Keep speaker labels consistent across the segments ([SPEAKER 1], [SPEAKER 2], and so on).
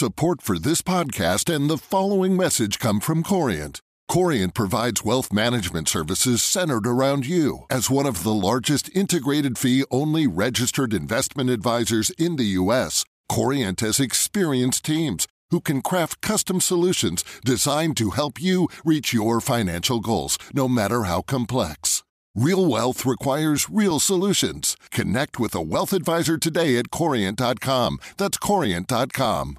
[SPEAKER 1] Support for this podcast and the following message come from Corient. Corient provides wealth management services centered around you. As one of the largest integrated fee-only registered investment advisors in the U.S., Corient has experienced teams who can craft custom solutions designed to help you reach your financial goals, no matter how complex. Real wealth requires real solutions. Connect with a wealth advisor today at Corient.com. That's Corient.com.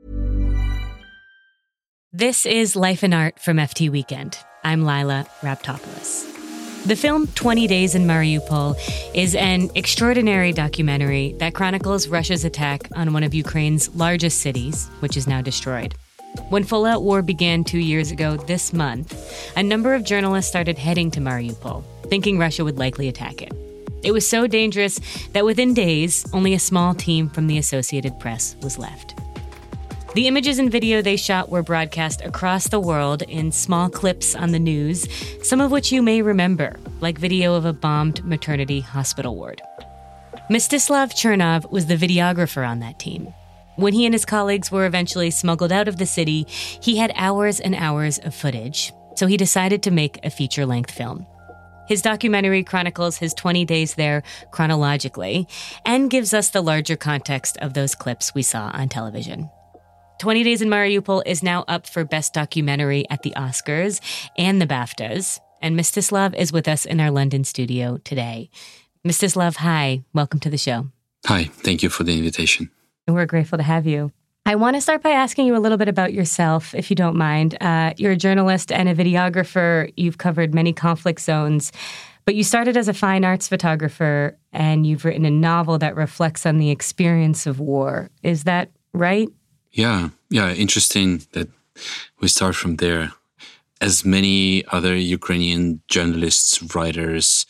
[SPEAKER 2] This is Life and Art from FT Weekend. I'm Lila Raptopoulos. The film 20 Days in Mariupol is an extraordinary documentary that chronicles Russia's attack on one of Ukraine's largest cities, which is now destroyed. When full-out war began 2 years ago this month, a number of journalists started heading to Mariupol, thinking Russia would likely attack it. It was so dangerous that within days, only a small team from the Associated Press was left. The images and video they shot were broadcast across the world in small clips on the news, some of which you may remember, like video of a bombed maternity hospital ward. Mstislav Chernov was the videographer on that team. When he and his colleagues were eventually smuggled out of the city, he had hours and hours of footage, so he decided to make a feature-length film. His documentary chronicles his 20 days there chronologically and gives us the larger context of those clips we saw on television. 20 Days in Mariupol is now up for Best Documentary at the Oscars and the BAFTAs, and Mstislav is with us in our London studio today. Mstislav, hi. Welcome to the show.
[SPEAKER 3] Hi. Thank you for the invitation.
[SPEAKER 2] We're grateful to have you. I want to start by asking you a little bit about yourself, if you don't mind. You're a journalist and a videographer. You've covered many conflict zones, but you started as a fine arts photographer, and you've written a novel that reflects on the experience of war. Is that right?
[SPEAKER 3] Yeah. Interesting that we start from there. As many other Ukrainian journalists, writers,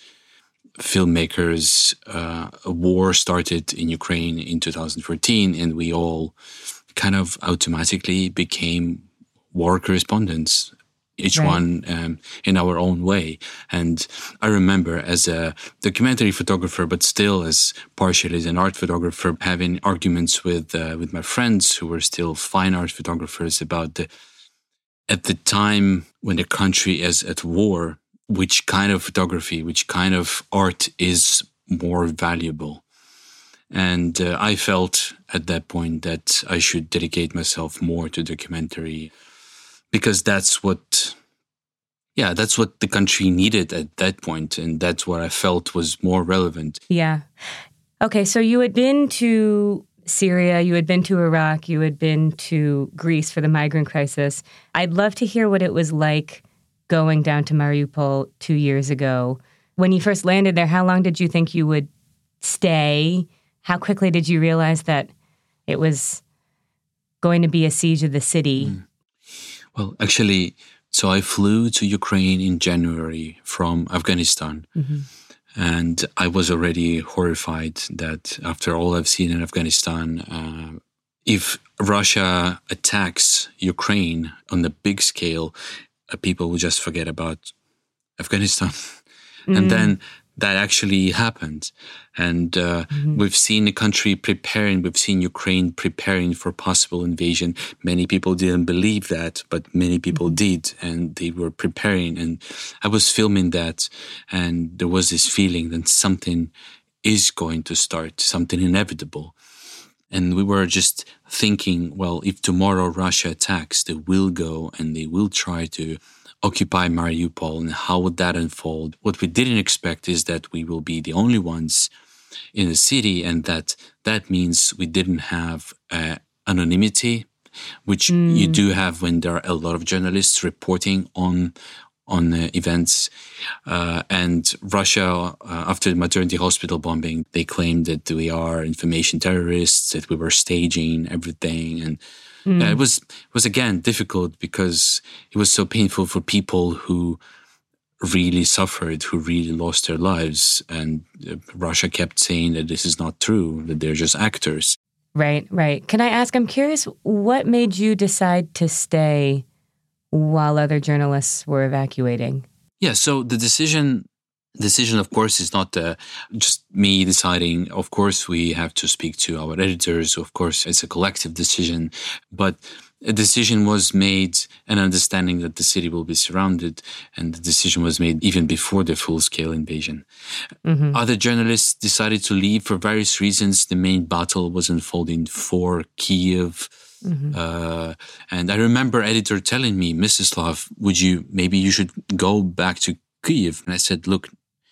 [SPEAKER 3] filmmakers, a war started in Ukraine in 2014, and we all kind of automatically became war correspondents, each one in our own way. And I remember as a documentary photographer, but still as partially as an art photographer, having arguments with my friends who were still fine art photographers about at the time when the country is at war, which kind of photography, which kind of art is more valuable. And I felt at that point that I should dedicate myself more to documentary, because that's what the country needed at that point, and that's what I felt was more relevant.
[SPEAKER 2] Yeah. Okay, so you had been to Syria, you had been to Iraq, you had been to Greece for the migrant crisis. I'd love to hear what it was like going down to Mariupol 2 years ago. When you first landed there, how long did you think you would stay? How quickly did you realize that it was going to be a siege of the city?
[SPEAKER 3] Well, actually, so I flew to Ukraine in January from Afghanistan. Mm-hmm. And I was already horrified that after all I've seen in Afghanistan, if Russia attacks Ukraine on the big scale, people will just forget about Afghanistan. And then that actually happened. And we've seen the country preparing, we've seen Ukraine preparing for possible invasion. Many people didn't believe that, but many people did, and they were preparing. And I was filming that, and there was this feeling that something is going to start, something inevitable. And we were just thinking, well, if tomorrow Russia attacks, they will go and they will try to occupy Mariupol, and how would that unfold? What we didn't expect is that we will be the only ones in the city, and that means we didn't have anonymity, which you do have when there are a lot of journalists reporting on events. And Russia, after the maternity hospital bombing, they claimed that we are information terrorists, that we were staging everything. And it was again difficult because it was so painful for people who really suffered, who really lost their lives. And Russia kept saying that this is not true, that they're just actors.
[SPEAKER 2] Right. Can I ask, I'm curious, what made you decide to stay while other journalists were evacuating?
[SPEAKER 3] Yeah, so the decision Decision, of course, is not just me deciding. Of course, we have to speak to our editors. Of course, it's a collective decision. But a decision was made, an understanding that the city will be surrounded, and the decision was made even before the full-scale invasion. Mm-hmm. Other journalists decided to leave for various reasons. The main battle was unfolding for Kyiv. Mm-hmm. And I remember editor telling me, Mstislav, maybe you should go back to Kyiv. And I said, look,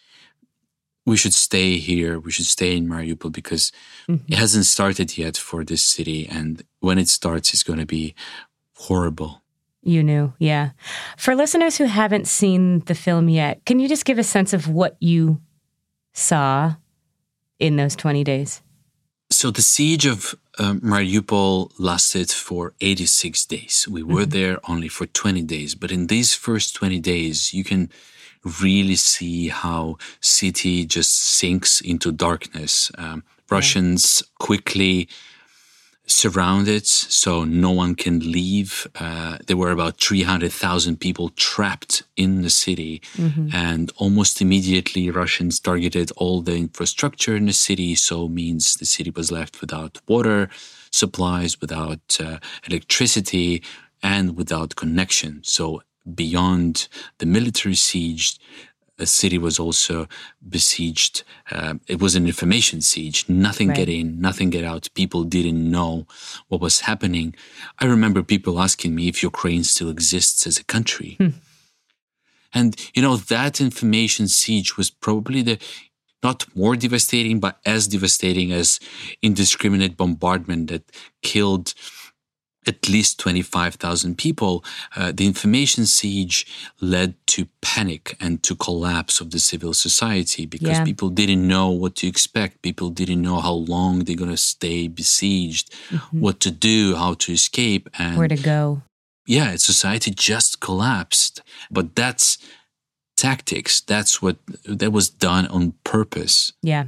[SPEAKER 3] we should stay here. We should stay in Mariupol because it hasn't started yet for this city. And when it starts, it's going to be horrible.
[SPEAKER 2] You knew, yeah. For listeners who haven't seen the film yet, can you just give a sense of what you saw in those 20 days?
[SPEAKER 3] So the siege of Mariupol lasted for 86 days. We were there only for 20 days. But in these first 20 days, you can really see how city just sinks into darkness. Russians quickly surround it, so no one can leave. There were about 300,000 people trapped in the city. And almost immediately, Russians targeted all the infrastructure in the city, so means the city was left without water supplies, without electricity, and without connection. So beyond the military siege, the city was also besieged. It was an information siege. Nothing get in, nothing get out. People didn't know what was happening. I remember people asking me if Ukraine still exists as a country. And, that information siege was probably not more devastating, but as devastating as indiscriminate bombardment that killed at least 25,000 people. The information siege led to panic and to collapse of the civil society because people didn't know what to expect. People didn't know how long they're going to stay besieged, what to do, how to escape. And
[SPEAKER 2] where to go.
[SPEAKER 3] Yeah, society just collapsed. But that's tactics. That was done on purpose.
[SPEAKER 2] Yeah.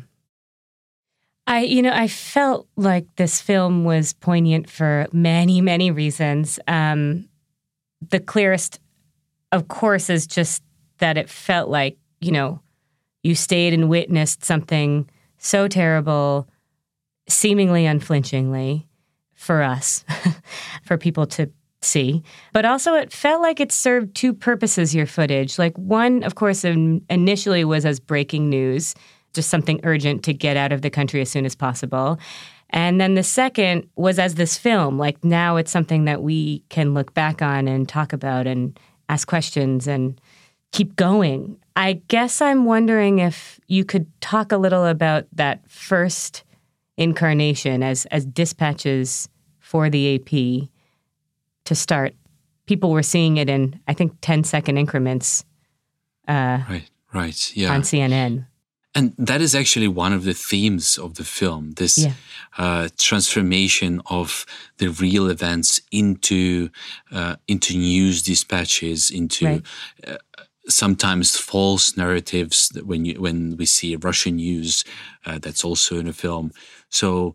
[SPEAKER 2] I felt like this film was poignant for many, many reasons. The clearest, of course, is just that it felt like, you stayed and witnessed something so terrible, seemingly unflinchingly for us, for people to see. But also it felt like it served two purposes, your footage. Like one, of course, initially was as breaking news, just something urgent to get out of the country as soon as possible. And then the second was as this film, like now it's something that we can look back on and talk about and ask questions and keep going. I guess I'm wondering if you could talk a little about that first incarnation as dispatches for the AP to start. People were seeing it in, I think, 10-second increments
[SPEAKER 3] Right, yeah.
[SPEAKER 2] on CNN.
[SPEAKER 3] And that is actually one of the themes of the film, this transformation of the real events into news dispatches, into sometimes false narratives that when we see Russian news, that's also in a film. So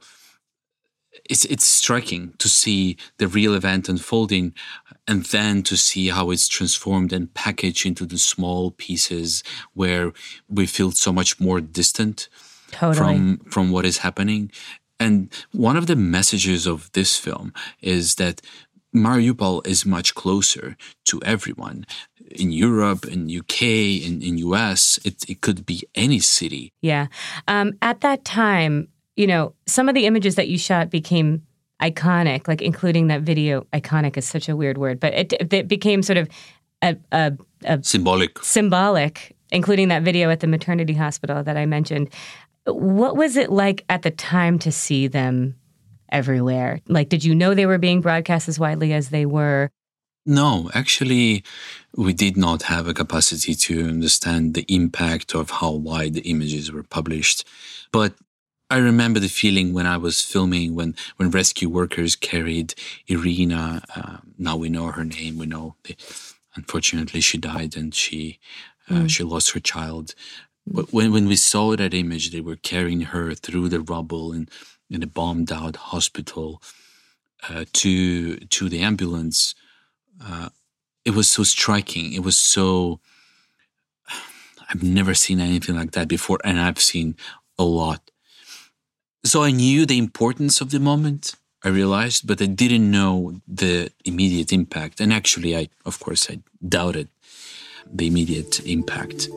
[SPEAKER 3] it's striking to see the real event unfolding and then to see how it's transformed and packaged into the small pieces where we feel so much more distant from what is happening. And one of the messages of this film is that Mariupol is much closer to everyone. In Europe, in UK, in US, it could be any city.
[SPEAKER 2] Yeah. At that time, some of the images that you shot became iconic, like including that video. Iconic is such a weird word, but it became sort of a symbolic, including that video at the maternity hospital that I mentioned. What was it like at the time to see them everywhere? Like, did you know they were being broadcast as widely as they were?
[SPEAKER 3] No, actually, we did not have a capacity to understand the impact of how wide the images were published. But I remember the feeling when I was filming, when rescue workers carried Irina. Now we know her name. We know, unfortunately, she died and she lost her child. But when we saw that image, they were carrying her through the rubble in a bombed-out hospital to the ambulance. It was so striking. It was so, I've never seen anything like that before, and I've seen a lot. So I knew the importance of the moment, I realized, but I didn't know the immediate impact. And actually, I doubted the immediate impact.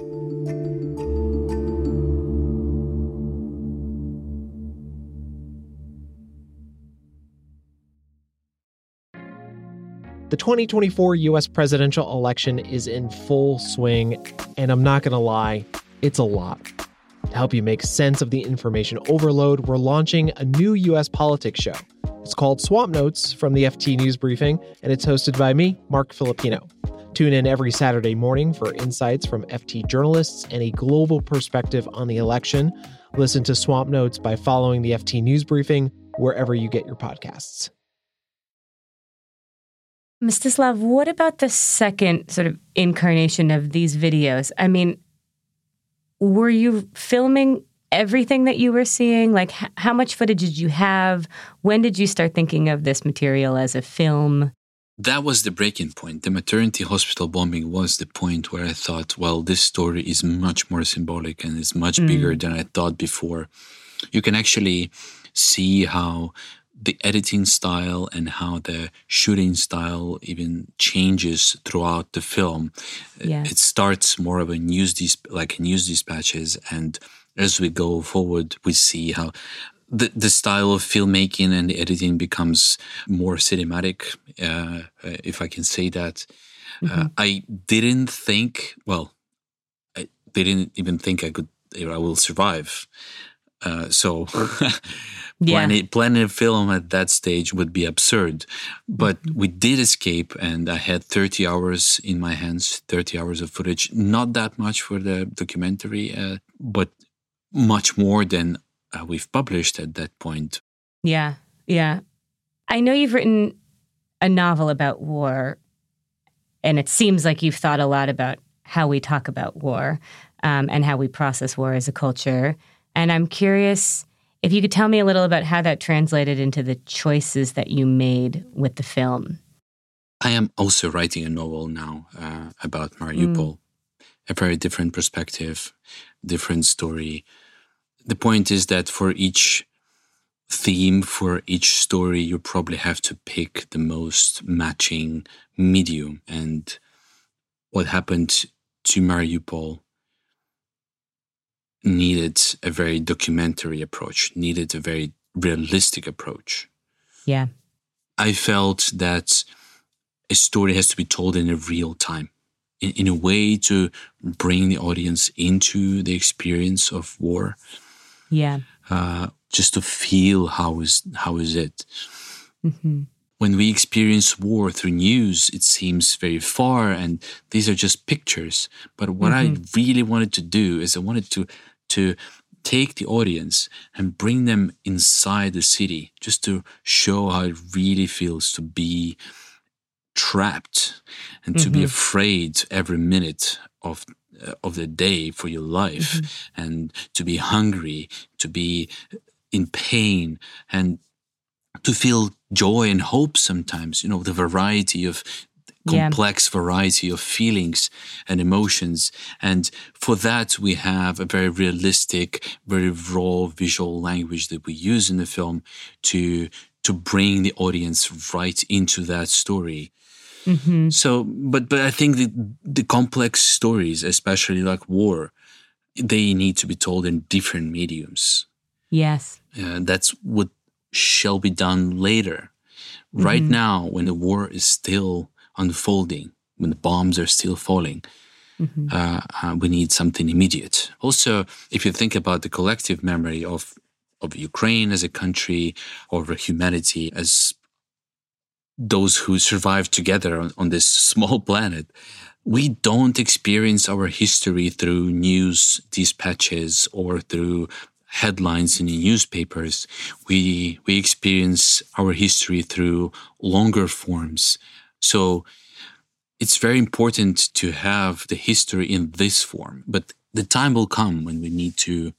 [SPEAKER 4] The 2024 U.S. presidential election is in full swing, and I'm not going to lie, it's a lot. To help you make sense of the information overload, we're launching a new U.S. politics show. It's called Swamp Notes from the FT News Briefing, and it's hosted by me, Mark Filipino. Tune in every Saturday morning for insights from FT journalists and a global perspective on the election. Listen to Swamp Notes by following the FT News Briefing wherever you get your podcasts.
[SPEAKER 2] Mstislav, what about the second sort of incarnation of these videos? I mean, were you filming everything that you were seeing? Like, how much footage did you have? When did you start thinking of this material as a film?
[SPEAKER 3] That was the breaking point. The maternity hospital bombing was the point where I thought, well, this story is much more symbolic and is much bigger than I thought before. You can actually see how the editing style and how the shooting style even changes throughout the film. Yeah. It starts more of a news dispatches, and as we go forward, we see how the style of filmmaking and the editing becomes more cinematic, if I can say that. I didn't even think I will survive. Planning a film at that stage would be absurd. But we did escape, and I had 30 hours in my hands, 30 hours of footage. Not that much for the documentary, but much more than we've published at that point.
[SPEAKER 2] Yeah. I know you've written a novel about war, and it seems like you've thought a lot about how we talk about war and how we process war as a culture. And I'm curious if you could tell me a little about how that translated into the choices that you made with the film.
[SPEAKER 3] I am also writing a novel now about Mariupol. A very different perspective, different story. The point is that for each theme, for each story, you probably have to pick the most matching medium. And what happened to Mariupol needed a very documentary approach, needed a very realistic approach.
[SPEAKER 2] Yeah.
[SPEAKER 3] I felt that a story has to be told in a real time, in a way to bring the audience into the experience of war.
[SPEAKER 2] Yeah.
[SPEAKER 3] Just to feel how is it.
[SPEAKER 2] Mm-hmm.
[SPEAKER 3] When we experience war through news, it seems very far, and these are just pictures. But what I really wanted to do is I wanted to take the audience and bring them inside the city, just to show how it really feels to be trapped and to be afraid every minute of the day for your life, and to be hungry, to be in pain, and to feel joy and hope sometimes, the variety of complex variety of feelings and emotions. And for that, we have a very realistic, very raw visual language that we use in the film to bring the audience right into that story. So, but I think the complex stories, especially like war, they need to be told in different mediums.
[SPEAKER 2] Yes.
[SPEAKER 3] That's what shall be done later. Right now, when the war is still unfolding, when the bombs are still falling, we need something immediate. Also, if you think about the collective memory of Ukraine as a country, or humanity as those who survived together on this small planet, we don't experience our history through news dispatches or through headlines in the newspapers. We experience our history through longer forms. So it's very important to have the history in this form. But the time will come when we need to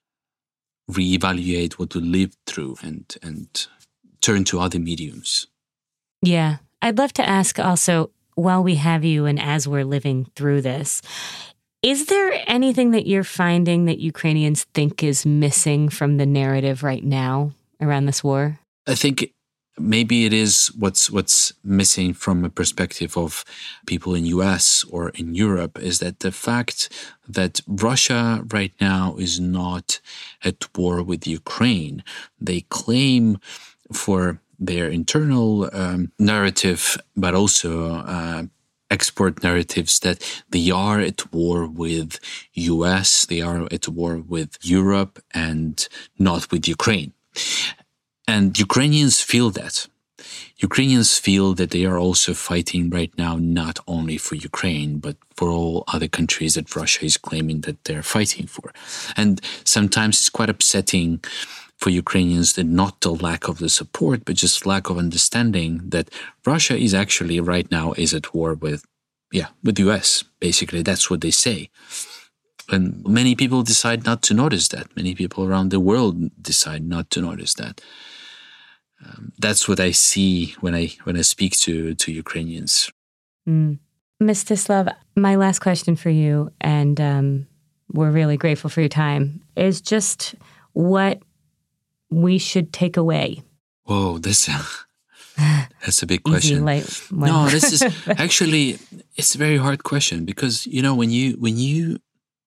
[SPEAKER 3] reevaluate what we lived through and turn to other mediums.
[SPEAKER 2] Yeah. I'd love to ask also, while we have you and as we're living through this, Is there anything that you're finding that Ukrainians think is missing from the narrative right now around this war?
[SPEAKER 3] I think maybe it is what's missing from a perspective of people in US or in Europe is that the fact that Russia right now is not at war with Ukraine. They claim for their internal narrative, but also export narratives that they are at war with US, they are at war with Europe and not with Ukraine. And Ukrainians feel that. Ukrainians feel that they are also fighting right now not only for Ukraine, but for all other countries that Russia is claiming that they're fighting for. And sometimes it's quite upsetting for Ukrainians that not the lack of the support, but just lack of understanding that Russia is actually right now is at war with the US. Basically, that's what they say. And many people decide not to notice that. Many people around the world decide not to notice that. That's what I see when I speak to Ukrainians.
[SPEAKER 2] Mstislav, my last question for you, and we're really grateful for your time, is just what we should take away.
[SPEAKER 3] Whoa, that's a big question. No, this is actually, it's a very hard question because, when you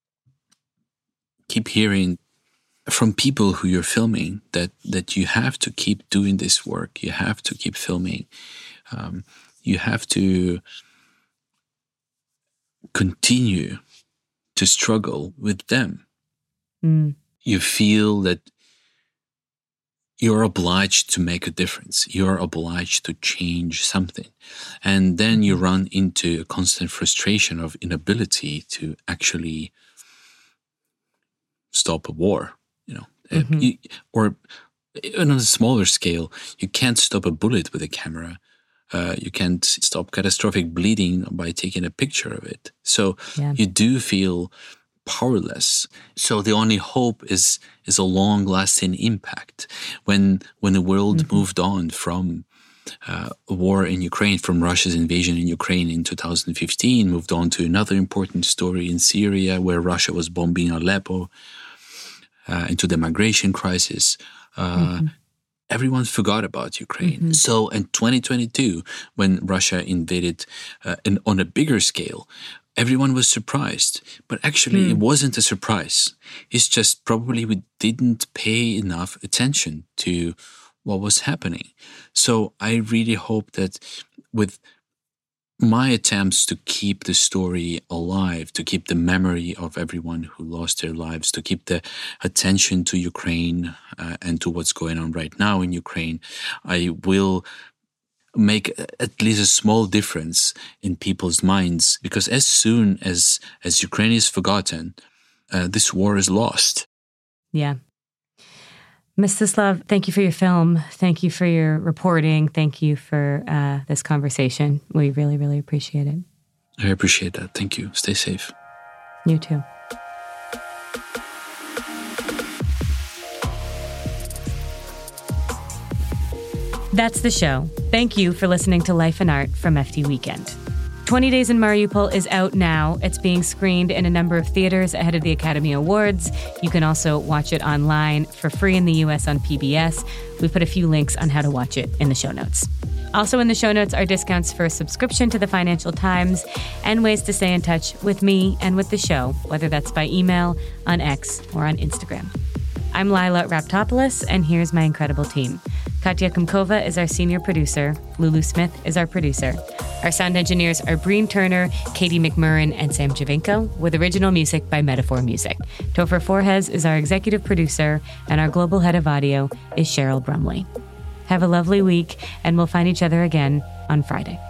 [SPEAKER 3] keep hearing from people who you're filming that you have to keep doing this work, you have to keep filming, you have to continue to struggle with them. You feel that you're obliged to make a difference. You're obliged to change something. And then you run into a constant frustration of inability to actually stop a war, or on a smaller scale, you can't stop a bullet with a camera. You can't stop catastrophic bleeding by taking a picture of it. So you do feel powerless. So the only hope is a long-lasting impact. When the world moved on from a war in Ukraine, from Russia's invasion in Ukraine in 2015, moved on to another important story in Syria, where Russia was bombing Aleppo, into the migration crisis. Everyone forgot about Ukraine. So in 2022, when Russia invaded on a bigger scale, everyone was surprised. But actually, it wasn't a surprise. It's just probably we didn't pay enough attention to what was happening. So I really hope that with my attempts to keep the story alive, to keep the memory of everyone who lost their lives, to keep the attention to Ukraine and to what's going on right now in Ukraine, I will make at least a small difference in people's minds. Because as soon as Ukraine is forgotten, this war is lost.
[SPEAKER 2] Yeah. Mstislav, thank you for your film. Thank you for your reporting. Thank you for this conversation. We really, really appreciate it.
[SPEAKER 3] I appreciate that. Thank you. Stay safe.
[SPEAKER 2] You too. That's the show. Thank you for listening to Life and Art from FT Weekend. 20 Days in Mariupol is out now. It's being screened in a number of theaters ahead of the Academy Awards. You can also watch it online for free in the US on PBS. We put a few links on how to watch it in the show notes. Also in the show notes are discounts for a subscription to the Financial Times and ways to stay in touch with me and with the show, whether that's by email, on X, or on Instagram. I'm Lila Raptopoulos, and here's my incredible team. Katya Kumkova is our senior producer. Lulu Smith is our producer. Our sound engineers are Breen Turner, Katie McMurrin, and Sam Javinko, with original music by Metaphor Music. Topher Forhez is our executive producer, and our global head of audio is Cheryl Brumley. Have a lovely week, and we'll find each other again on Friday.